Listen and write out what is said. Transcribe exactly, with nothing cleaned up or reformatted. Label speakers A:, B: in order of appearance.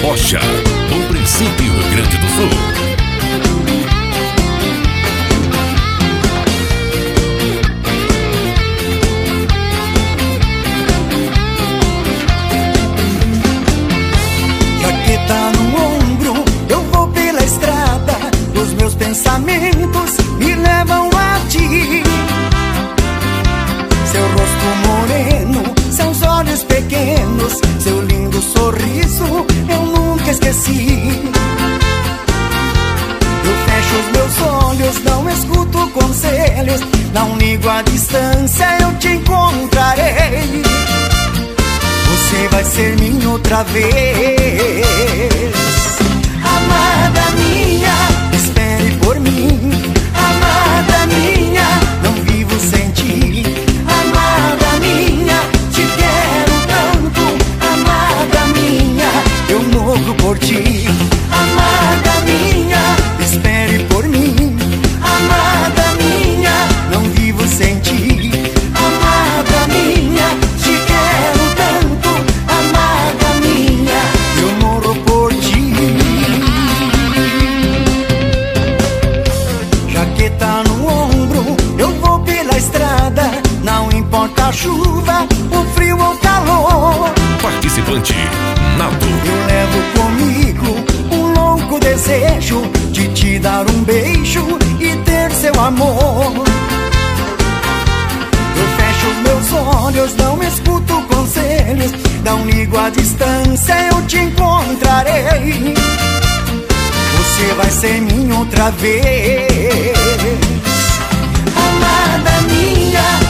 A: Rocha, Bom Princípio, Rio Grande do Sul.
B: Jaqueta no ombro, eu vou pela estrada, os meus pensamentos me levam a ti. Seu rosto moreno, seus olhos pequenos, seu lindo sorriso, eu nunca esqueci. Eu fecho os meus olhos, não escuto conselhos, não ligo a distância, eu te encontrarei. Você vai ser minha outra vez. Amada minha, espere por mim. Amada minha, não vivo sem ti. Amada minha, te quero tanto. Amada minha, eu morro por ti. Amada minha, espere por mim. Amada minha, não vivo sem ti. Amada minha, te quero tanto. Amada minha, eu morro por ti. Jaqueta no ombro, eu vou pela estrada, não importa a chuva, o frio ou o calor.
A: Participante, Naldo.
B: Eu levo comigo um louco desejo de te dar um beijo e ter seu amor. Eu fecho os meus olhos, não escuto conselhos, não ligo a distância, eu te encontrarei. Você vai ser minha outra vez. Amada minha,